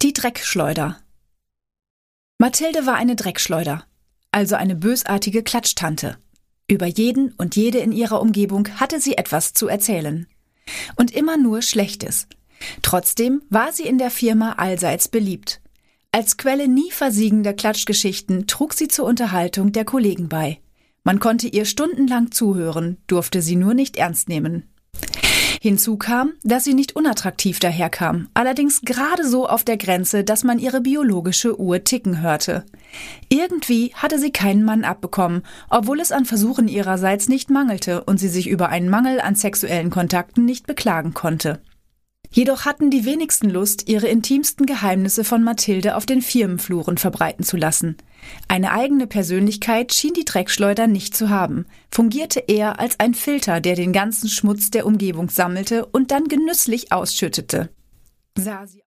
Die Dreckschleuder. Mathilde war eine Dreckschleuder, also eine bösartige Klatschtante. Über jeden und jede in ihrer Umgebung hatte sie etwas zu erzählen. Und immer nur Schlechtes. Trotzdem war sie in der Firma allseits beliebt. Als Quelle nie versiegender Klatschgeschichten trug sie zur Unterhaltung der Kollegen bei. Man konnte ihr stundenlang zuhören, durfte sie nur nicht ernst nehmen. Hinzu kam, dass sie nicht unattraktiv daherkam, allerdings gerade so auf der Grenze, dass man ihre biologische Uhr ticken hörte. Irgendwie hatte sie keinen Mann abbekommen, obwohl es an Versuchen ihrerseits nicht mangelte und sie sich über einen Mangel an sexuellen Kontakten nicht beklagen konnte. Jedoch hatten die wenigsten Lust, ihre intimsten Geheimnisse von Mathilde auf den Firmenfluren verbreiten zu lassen. Eine eigene Persönlichkeit schien die Dreckschleuder nicht zu haben, fungierte eher als ein Filter, der den ganzen Schmutz der Umgebung sammelte und dann genüsslich ausschüttete. Sah sie